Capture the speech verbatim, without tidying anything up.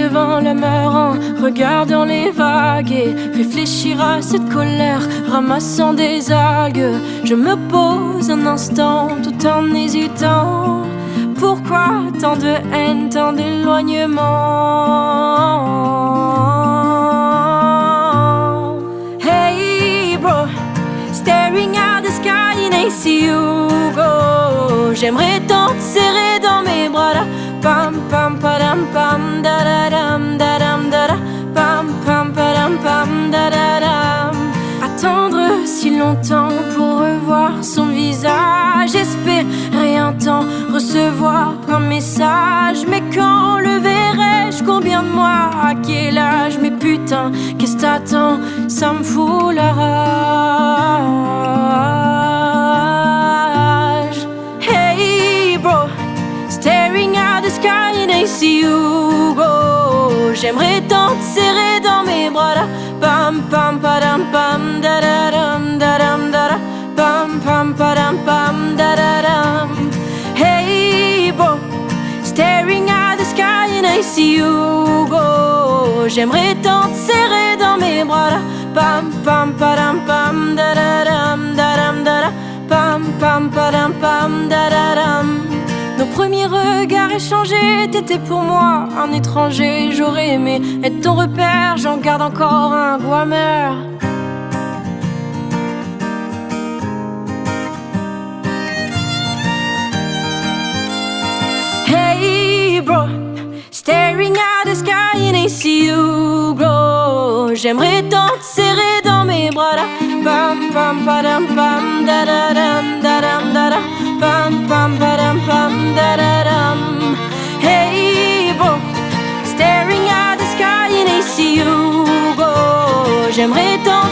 devant la mer en regardant les vagues et réfléchir à cette colère, ramassant des algues. Je me pose un instant tout en hésitant. Pourquoi tant de haine, tant d'éloignement? Hey bro, staring at the sky and I see you go. J'aimerais tant te serrer dans mes bras là. Pam pam padam pam da da dam da dam da da. Pam pam padam pam da da dam. Attendre si longtemps pour revoir son visage, espérer un temps recevoir un message. Mais quand le verrai-je? Combien de mois? À quel âge? Mais putain, qu'est-ce t'attends? Ça me fout la rage. Hey bro, staring at the sky and I see you go. J'aimerais tant te serrer dans mes bras là. Pam pam padam pam da da dam da dam da da. Pam pam padam pam da da dam. Hey bro, staring at the sky and I see you go. J'aimerais tant te serrer dans mes bras là. Pam pam padam pam da da dam da dam da da. Pam pam padam pam da da dam. Nos premiers regards échangés, t'étais pour moi un étranger. J'aurais aimé être ton repère, j'en garde encore un goût amer. Hey bro, staring at the sky and I see you grow. J'aimerais tant te serrer dans mes bras là. Pam pam padam pam da da dam da dam da da. Pam pam padam pam da da dam. Hey bro, staring at the sky and I see you go. J'aimerais tant